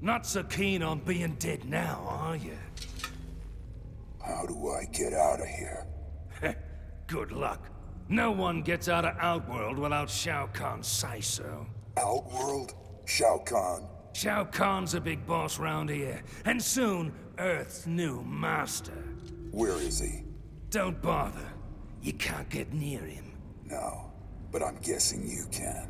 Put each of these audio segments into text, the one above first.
Not so keen on being dead now, are you? How do I get out of here? Good luck. No one gets out of Outworld without Shao Kahn's say-so. Outworld? Shao Kahn? Shao Kahn's a big boss round here, and soon, Earth's new master. Where is he? Don't bother. You can't get near him. No, but I'm guessing you can.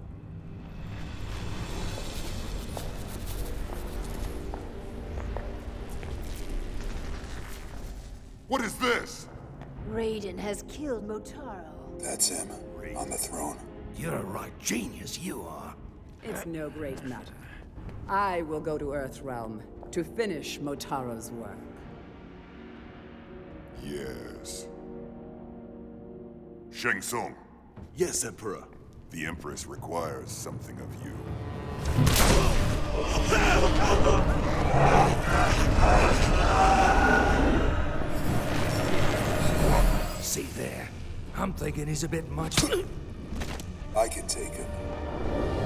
What is this? Raiden has killed Motaro. That's him, on the throne. You're a right genius, you are. It's no great matter. I will go to Earthrealm to finish Motaro's work. Yes. Shang Tsung, Yes, Emperor. the Empress requires something of you. See there? I'm thinking he's a bit much. I can take him.